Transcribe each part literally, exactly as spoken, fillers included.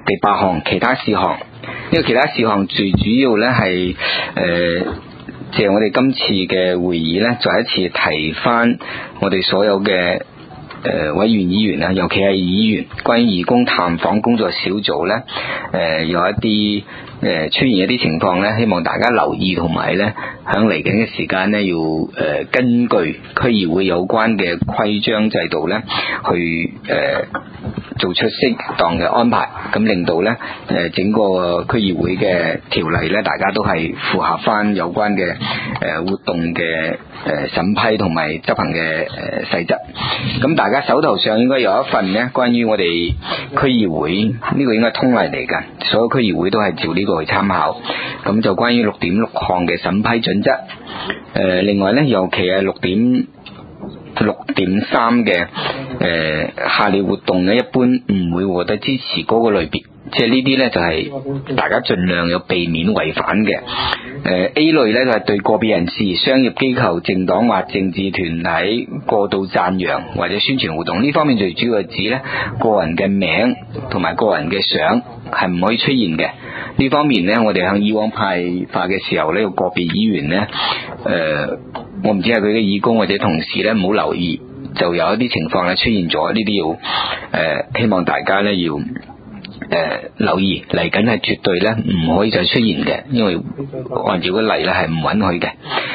第八項其他事項。呢個其他事項最主要咧係誒借我哋今次嘅會議咧，再一次提翻我哋所有嘅誒、呃、委員議員啊，尤其係議員，關於義工探訪工作小組咧，誒、呃、有一啲誒、呃、出現一啲情況咧，希望大家留意，同埋咧響嚟緊嘅時間咧，要誒、呃、根據區議會有關嘅規章制度咧，去誒、呃、做出適當嘅安排，咁令到咧誒整個區議會嘅條例咧，大家都係符合翻有關嘅誒活動嘅誒審批同埋執行嘅誒細則。咁大家手頭上應該有一份咧，關於我哋區議會呢、這個應該係通例嚟㗎，所有區議會都係照呢個去參考。咁就關於六點六項嘅審批準則。誒、呃，另外咧，尤其係六點六點三嘅誒下列活動咧，一般唔會獲得支持嗰個類別，即係呢啲咧就係、是、大家盡量有避免違反嘅。誒、呃、A 類咧就係、是、對個別人士、商業機構、政黨或政治團體過度讚揚或者宣傳活動，呢方面最主要係指咧個人嘅名同埋個人嘅相係唔可以出現嘅。呢方面咧，我哋向以往派發嘅時候咧，有個別議員咧，誒、呃，我唔知係佢嘅義工或者同事咧冇留意，就有一啲情況咧出現咗，呢啲要誒、呃，希望大家咧要誒、呃、留意，嚟緊係絕對咧唔可以再出現嘅，因為按照個例咧係唔允許嘅。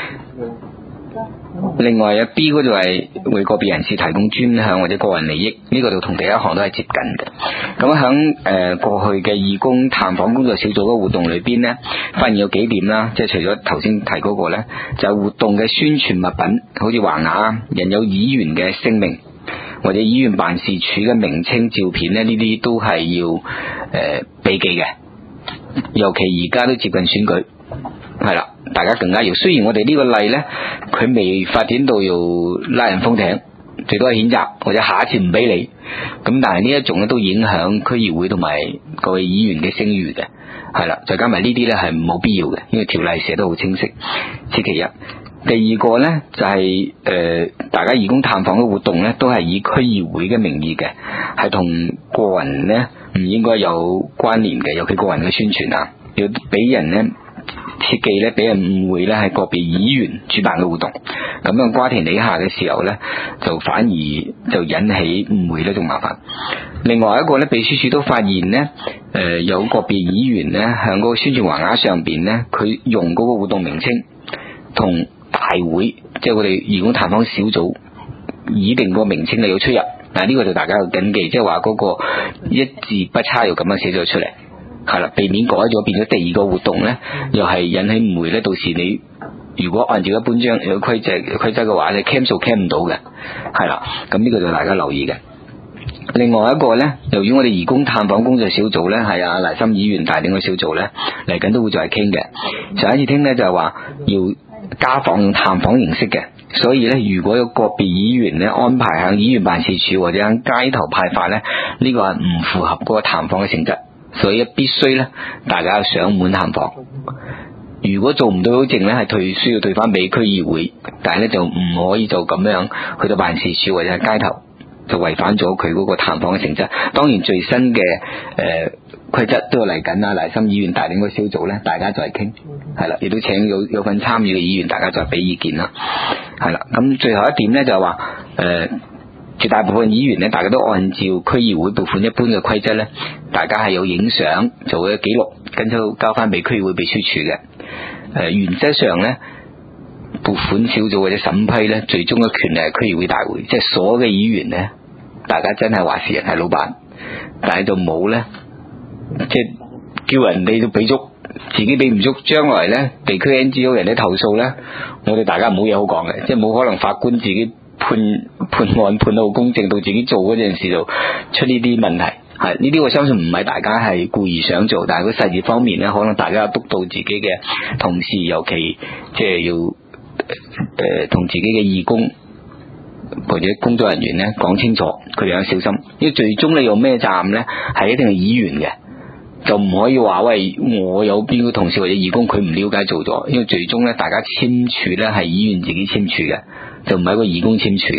另外啊 B 嗰度係為個別人士提供專項或者個人利益，呢、這個就同第一項都係接近嘅。咁響誒過去嘅義工探訪工作小組嘅活動裏邊呢，發現有幾點啦，即係除咗頭先提嗰個呢，就係、是、活動嘅宣傳物品，好似橫額、印有議員嘅姓名或者議員辦事處嘅名稱、照片呢，呢啲都係要誒避忌嘅。尤其而家都接近選舉，係啦。大家更加要，雖然我哋呢個例呢，佢未發展到要拉人封艇，最多係譴責或者下一次唔俾你，咁但係呢一種咧都影響區議會同埋各位議員嘅聲譽嘅，係啦，再加埋呢啲呢係冇必要嘅，因為條例寫得好清晰。此其一。第二個呢，就係、是、誒、呃，大家義工探訪嘅活動呢，都係以區議會嘅名義嘅，係同個人呢唔應該有關聯嘅，尤其個人嘅宣傳啊，要俾人呢。切忌咧，俾人誤會咧係個別議員主辦嘅活動，咁樣瓜田李下嘅時候咧，就反而就引起誤會咧，仲麻煩。另外一個咧，秘書處都發現咧，誒、呃、有個別議員咧，喺嗰個宣傳橫額上邊咧，佢用嗰個活動名稱同大會，即係我哋義工探訪小組擬定個名稱係有出入。嗱，呢個就大家要謹記，即係話嗰個一字不差又咁樣寫咗出嚟。係啦，避免改咗變咗第二個活動咧，又係引起誤會咧。到時你如果按照一般章有規則規則嘅話，你 cancel cancel 唔到嘅。係啦，咁呢個就大家留意嘅。另外一個咧，由於我哋義工探訪工作小組咧係阿賴心議員帶領嘅小組咧，嚟緊都會再傾嘅。上一次傾咧就係話要家訪用探訪形式嘅，所以咧如果有個別議員咧安排喺議員辦事處或者喺街頭派發咧，呢、這個係唔符合嗰個探訪嘅性質。所以必須咧，大家上門探訪。如果做唔到證咧，係退需要退翻俾區議會，但係咧就唔可以就咁樣去到辦事處或者係街頭，就違反咗佢嗰個探訪嘅性質。當然最新嘅誒規則都要嚟緊啊！賴心議員帶領個小組咧，大家再傾，係啦，亦都請有有份參與嘅議員，大家再俾意見啦。係啦，咁最後一點咧就係話誒。呃絕大部分議員咧，大家都按照區議會撥款一般嘅規則咧，大家係有影相做嘅記錄，跟住交翻俾區議會秘書處嘅。誒、呃，原則上咧，撥款小組或者審批咧，最終嘅權力係區議會大會，即係所有嘅議員咧，大家真係話事人係老闆，但係就冇咧，即係叫人哋都俾足，自己俾唔足，將來咧地區 N G O 人哋投訴咧，我哋大家冇嘢好講嘅，即係冇可能法官自己。判判案判到公正，到自己做嗰陣時就出呢啲問題，係呢啲我相信唔係大家係故意想做，但係個細節方面咧，可能大家督導自己嘅同事，尤其即係要誒同、呃、自己嘅義工或者工作人員咧講清楚，佢哋要小心，因為最終你有咩責任咧，係一定係議員嘅，就唔可以話喂我有邊個同事或者義工佢唔了解做咗，因為最終咧大家簽署咧係議員自己簽署嘅。就唔係一個義工簽署嘅，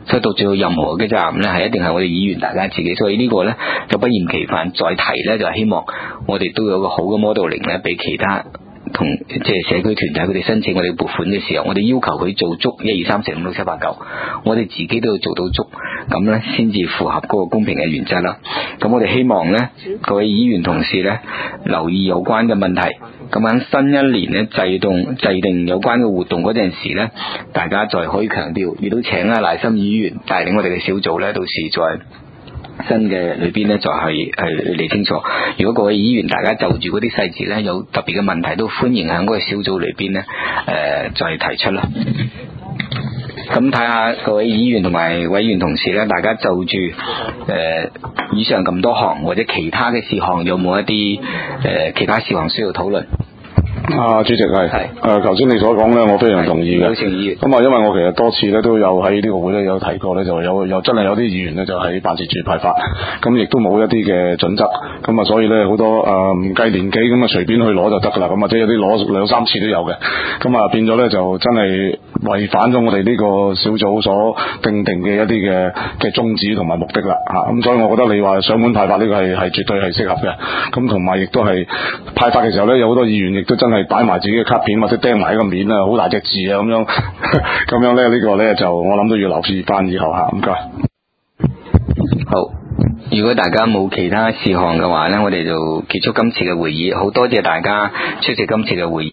所以到最後任何嘅責任咧，係一定係我哋議員大家自己。所以呢個咧就不厭其煩再提咧，就係希望我哋都有個好嘅 modeling 咧，俾其他同即係社區團體佢哋申請我哋撥款嘅時候，我哋要求佢做足一二三四五六七八九，我哋自己都要做到足，咁咧先至符合嗰個公平嘅原則啦。咁我哋希望咧各位議員同事咧留意有關嘅問題。咁喺新一年咧制定制定有關嘅活動嗰陣時咧，大家再可以強調，亦都請阿賴心議員帶領我哋嘅小組咧，到時再新嘅裏邊咧就係係理清楚。如果各位議員大家就住嗰啲細節咧有特別嘅問題，都歡迎喺嗰個小組裏邊咧誒再提出啦。咁睇下各位議員同埋委員同事咧，大家就住誒、呃、以上咁多項或者其他嘅事項，有冇一啲誒、呃、其他事項需要討論？ 啊，主席係，係，誒，頭先你所講咧，我非常同意嘅。咁啊，因為我其實多次咧都有喺呢個會咧有提過咧，就有有真係有啲議員咧就喺辦事處派發，咁亦都冇一啲嘅準則，咁啊，所以咧好多誒唔計年紀咁啊隨便去攞就得噶啦，咁或者有啲攞兩三次都有嘅，咁啊變咗咧就真係違反咗我哋呢個小組所定定嘅一啲嘅嘅宗旨同埋目的啦，嚇，咁所以我覺得你話上門派發呢個係係絕對係適合嘅，咁同埋亦都係派發嘅時候咧，有好多議員亦都真係係擺埋自己嘅卡片或者釘埋喺個面啊，好大隻字啊，咁樣咁樣咧，呢個咧就我諗都要留意翻以後吓，唔該。 好，如果大家冇其他事項嘅話咧，我哋就結束今次嘅會議。好多謝大家出席今次嘅會議。